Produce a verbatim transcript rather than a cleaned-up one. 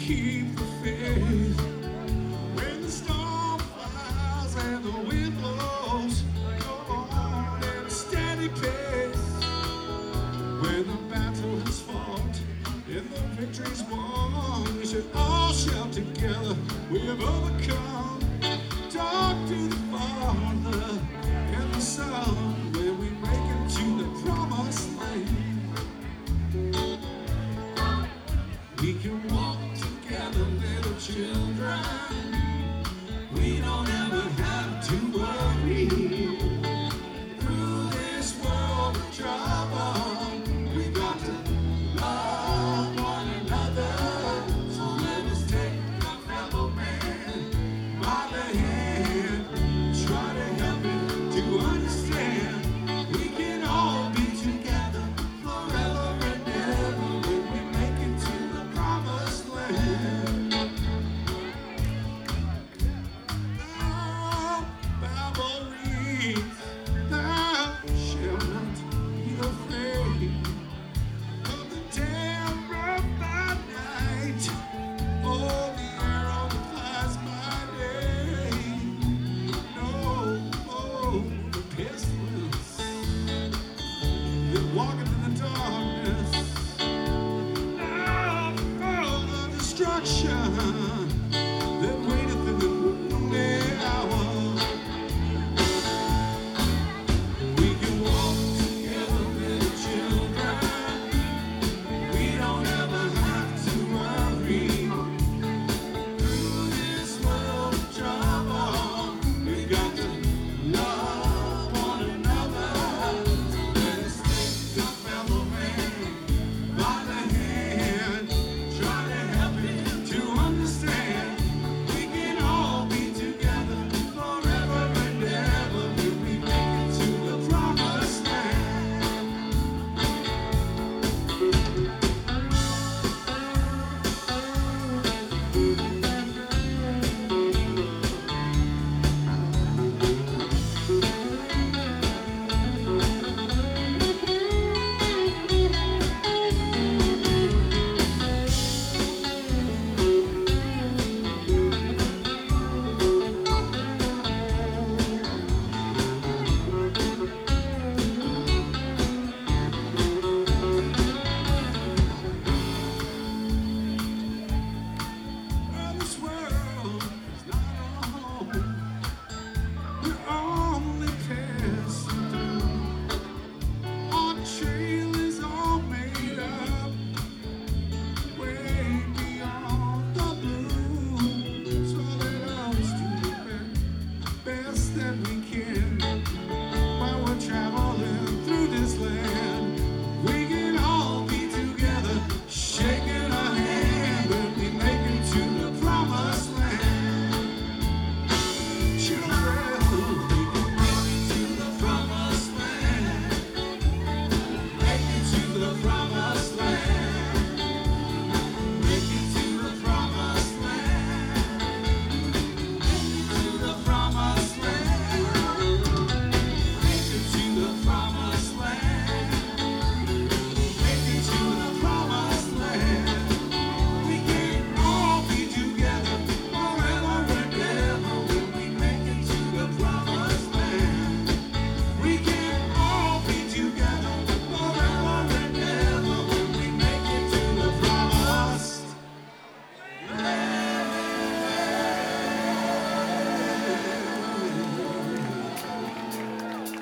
keep the faith. When the storm flies and the wind blows, go on at a steady pace. When the battle is fought and the victory's won, we should all shout together, we have overcome. Talk to the Father and the Son when we make it to the promised land. We can walk together, little children.